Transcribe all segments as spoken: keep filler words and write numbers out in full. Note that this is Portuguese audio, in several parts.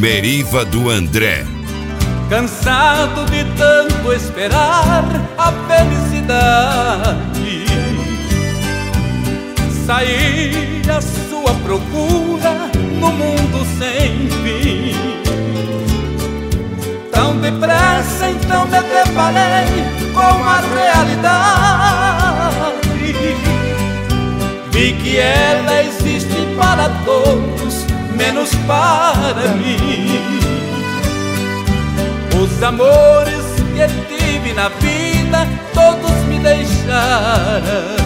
Meriva do André. Cansado de tanto esperar a felicidade, saí à sua procura no mundo sem fim. Tão depressa então me deparei com a realidade. Vi que ela existe para todos, menos para mim. Os amores que tive na vida todos me deixaram.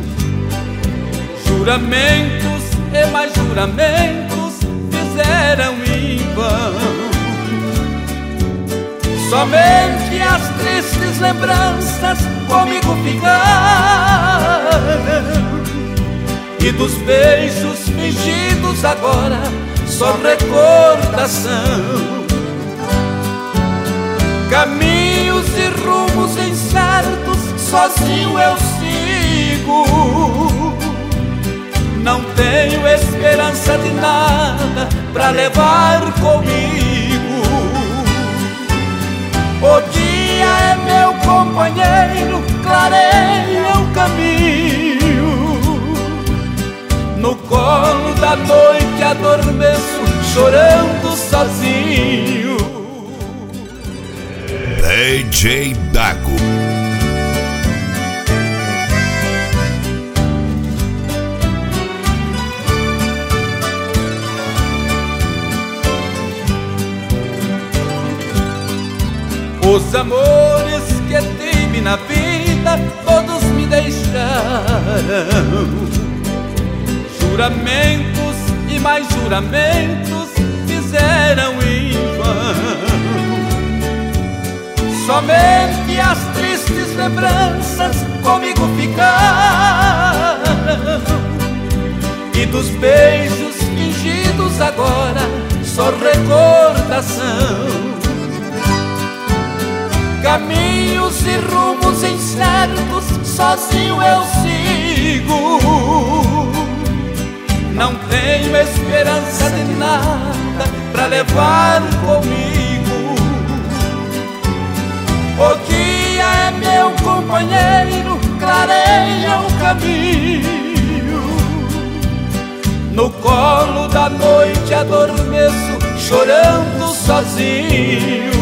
Juramentos e mais juramentos fizeram em vão. Somente as tristes lembranças comigo ficaram. E dos beijos fingidos agora só recordação. Caminhos e rumos incertos, sozinho eu sigo. Não tenho esperança de nada pra levar comigo. O dia é meu companheiro, clareia o caminho. No colo da noite adormeço, chorando sozinho. D J Dago. Os amores que tive na vida todos me deixaram. Juramentos e mais juramentos fizeram em vão. Somente as tristes lembranças comigo ficaram. E dos beijos fingidos agora só recordação. Caminhos e rumos incertos, sozinho eu sigo. Não tenho esperança de nada pra levar comigo. O dia é meu companheiro, clareia o caminho. No colo da noite adormeço, chorando sozinho.